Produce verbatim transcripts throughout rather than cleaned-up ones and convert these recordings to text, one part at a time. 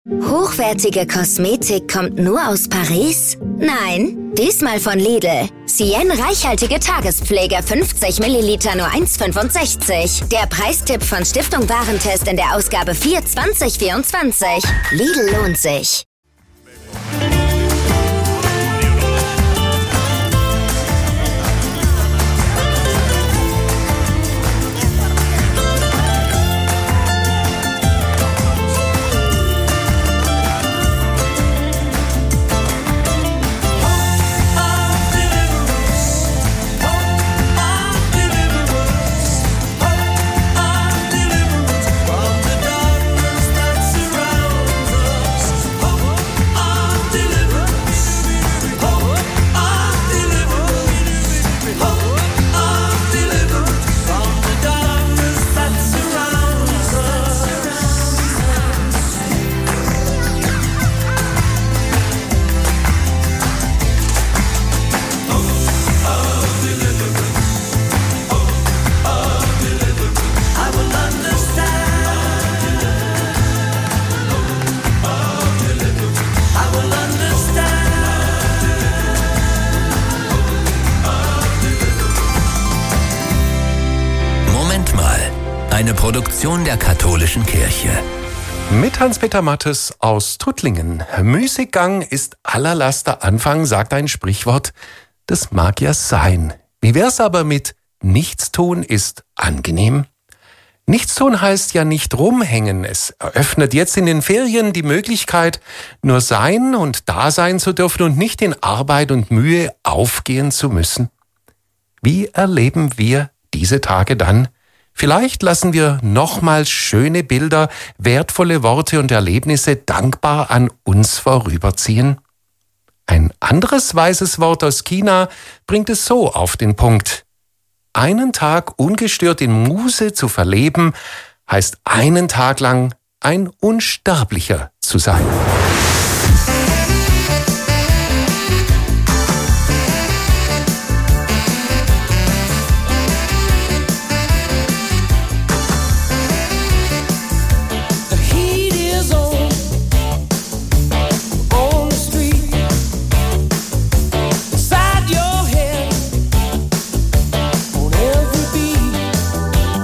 Hochwertige Kosmetik kommt nur aus Paris? Nein, diesmal von Lidl. Sienne reichhaltige Tagespflege fünfzig Milliliter nur eins Komma fünfundsechzig. Der Preistipp von Stiftung Warentest in der Ausgabe vier zwanzig vierundzwanzig. Lidl lohnt sich. Eine Produktion der katholischen Kirche. Mit Hans-Peter Mattes aus Tuttlingen. Müßiggang ist aller Laster Anfang, sagt ein Sprichwort. Das mag ja sein. Wie wär's aber mit Nichtstun ist angenehm? Nichtstun heißt ja nicht rumhängen. Es eröffnet jetzt in den Ferien die Möglichkeit, nur sein und da sein zu dürfen und nicht in Arbeit und Mühe aufgehen zu müssen. Wie erleben wir diese Tage dann? Vielleicht lassen wir nochmals schöne Bilder, wertvolle Worte und Erlebnisse dankbar an uns vorüberziehen. Ein anderes weises Wort aus China bringt es so auf den Punkt. Einen Tag ungestört in Muße zu verleben, heißt einen Tag lang ein Unsterblicher zu sein.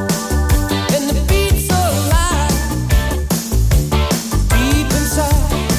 Deep inside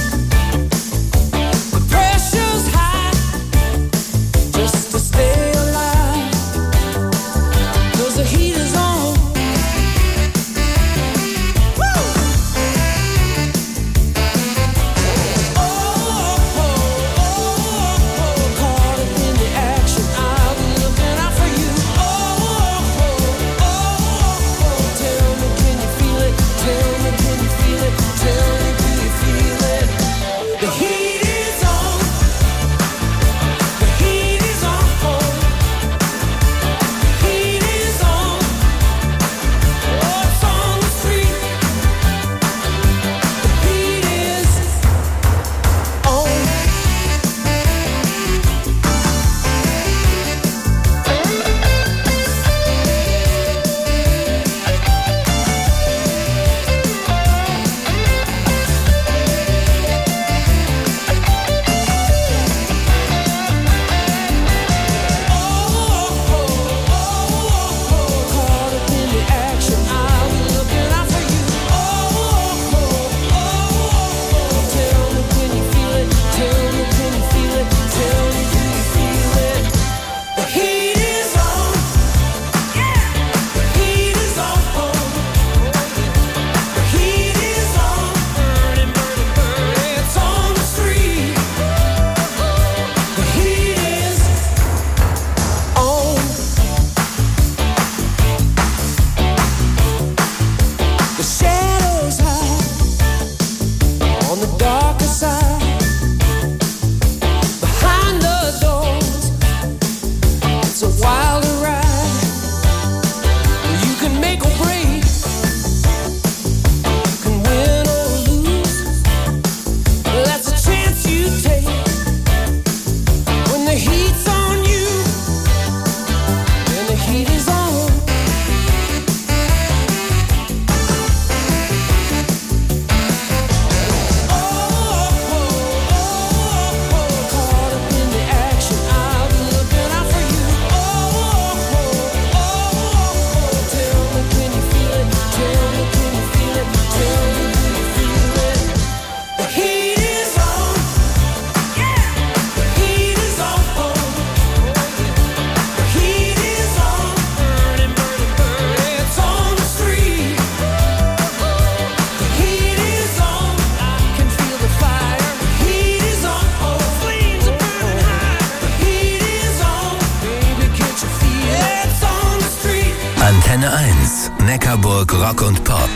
Antenne eins, Neckarburg Rock und Pop.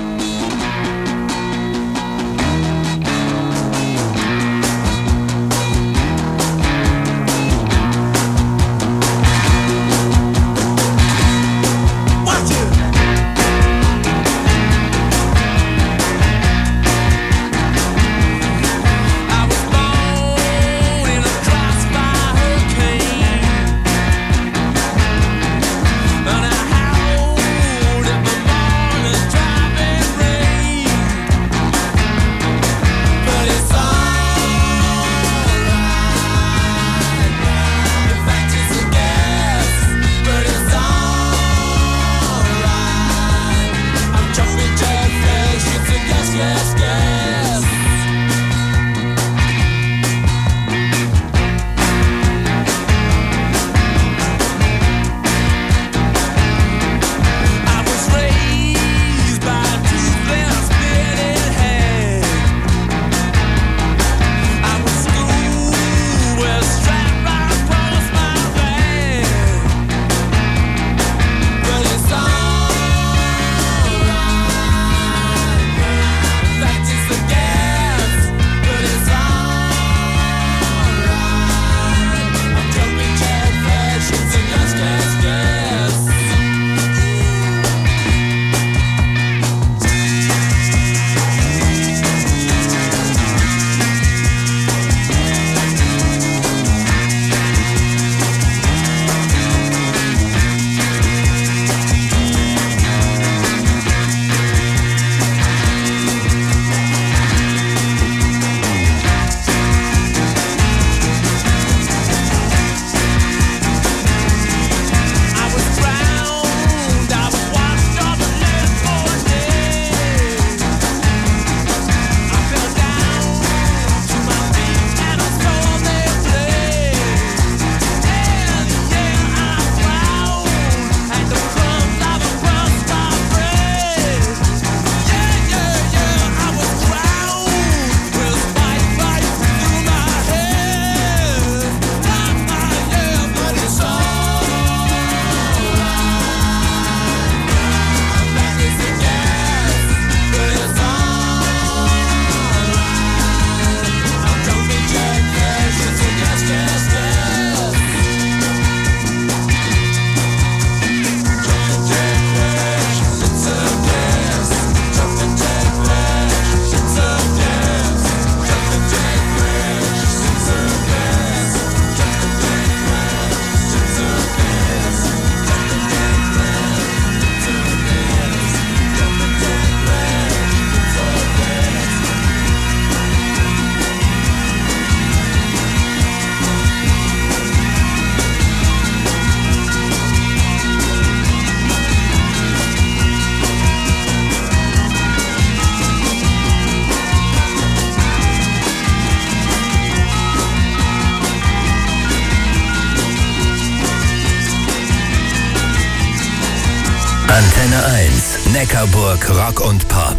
Antenne eins, Neckarburg Rock und Pop.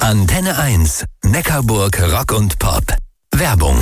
Antenne eins, Neckarburg Rock und Pop. Werbung.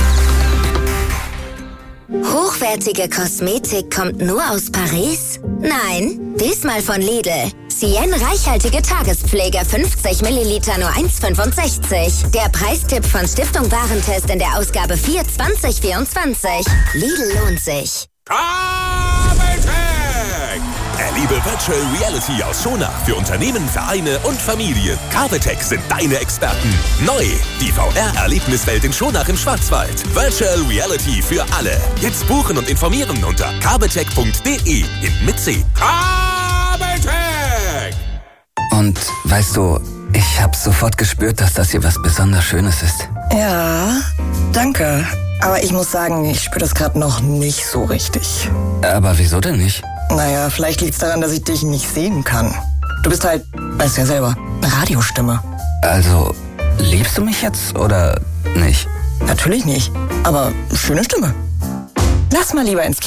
Hochwertige Kosmetik kommt nur aus Paris? Nein, diesmal von Lidl. Sienne reichhaltige Tagespflege fünfzig Milliliter nur eins Komma fünfundsechzig. Der Preistipp von Stiftung Warentest in der Ausgabe vier zwanzig vierundzwanzig. Lidl lohnt sich. Kabeltech! Erlebe Virtual Reality aus Schonach für Unternehmen, Vereine und Familien. Kabeltech sind deine Experten. Neu, die V R-Erlebniswelt in Schonach im Schwarzwald. Virtual Reality für alle. Jetzt buchen und informieren unter kabeltech punkt de in mit C. Kabeltech! Und weißt du, ich habe sofort gespürt, dass das hier was besonders Schönes ist. Ja, danke. Aber ich muss sagen, ich spüre das gerade noch nicht so richtig. Aber wieso denn nicht? Naja, vielleicht liegt's daran, dass ich dich nicht sehen kann. Du bist halt, weißt ja selber, eine Radiostimme. Also, liebst du mich jetzt oder nicht? Natürlich nicht, aber schöne Stimme. Lass mal lieber ins Kino.